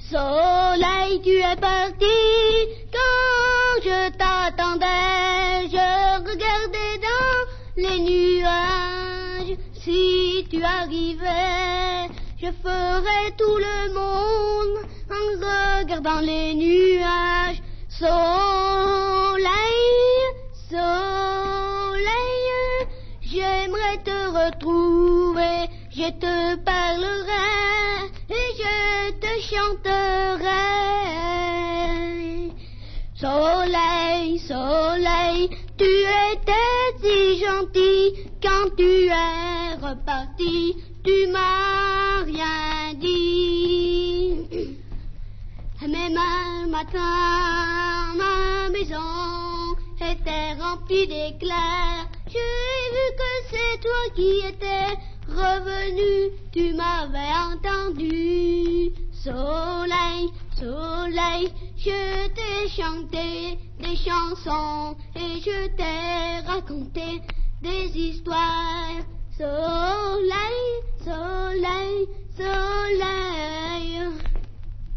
Soleil, tu es parti quand je t'attendais. Je regardais dans les nuages. Si tu arrivais, je ferais tout le monde en regardant les nuages. Soleil, soleil, j'aimerais te retrouver. Je te parlerai et je te chanterai. Soleil, soleil, tu étais si gentil. Quand tu es reparti, tu m'as rien dit. Même un matin, ma maison était remplie d'éclairs. J'ai vu que c'est toi qui étais revenu, tu m'avais entendu. Soleil, soleil, je t'ai chanté des chansons et je t'ai raconté des histoires. Soleil,